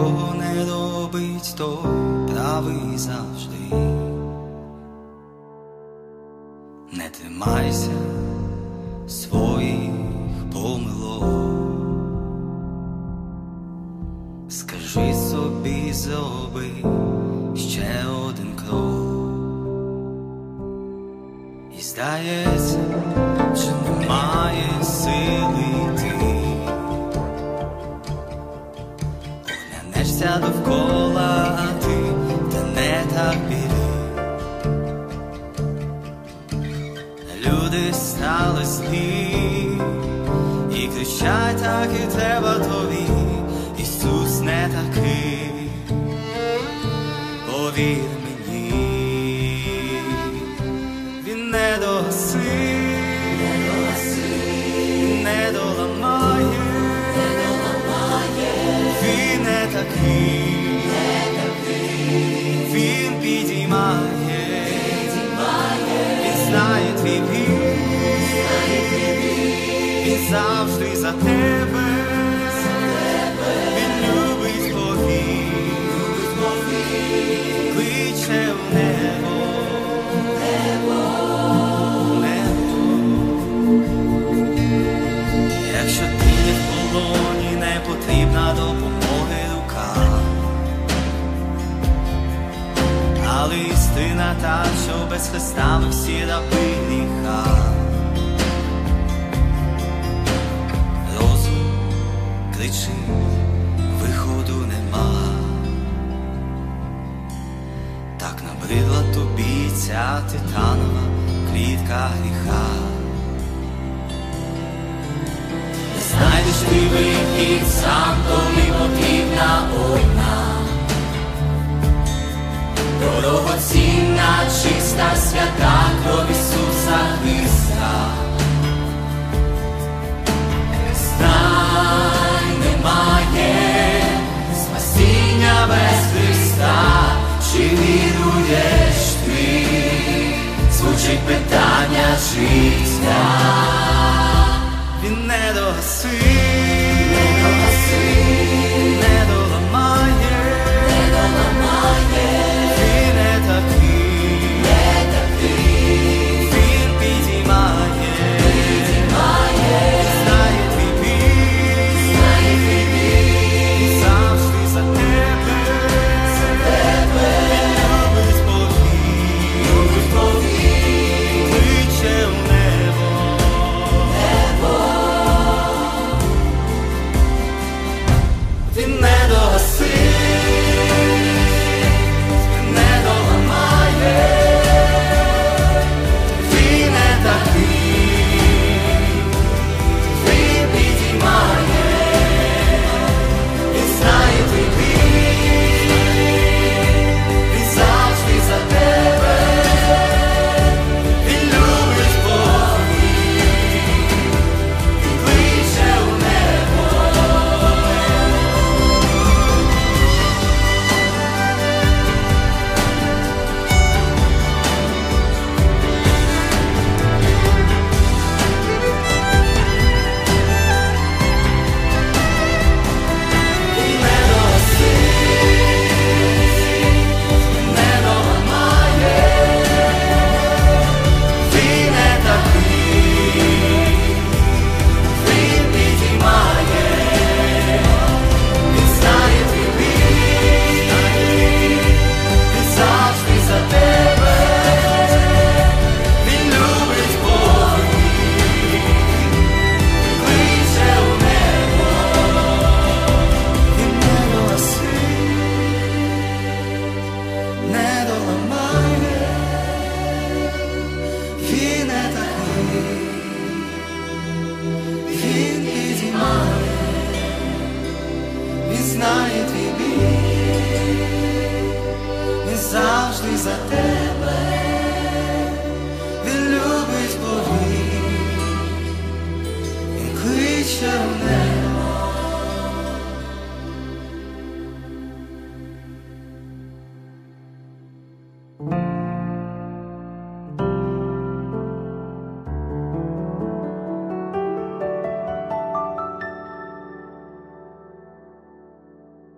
не робить, то правий завжди. Не тримайся своїх помилок, скажи собі, зроби ще один крок. І здається, що немає сили йти. Оглянешся довкола, а ти та не так білі. Люди стали злі і кричать, так і треба тобі. Ісус не такий, повір мені, Він не догасить, не доламає, Він не такий, Він підіймає, Він знає твій біль, Він завжди за тебе. Кличе в небо, якщо ти не в полоні, не потрібна допомоги рука. Але істина та, що без Христа ми всі раби гріха. Розум кричить, виходу нема. Так набридла тобі ця титанова клітка гріха. Не знайдеш ти вихід сам, тобі потрібна одна. Дорогоцінна, чиста, свята кров Ісуса Христа. Знай, немає спасіння без Христа. Чи віруєш ти? Звучить питання життя. Він не догасить, не доламає, Він не такий, Він підіймає, знає твій біль, завжди за тебе. Знає твій біль, він завжди за тебе.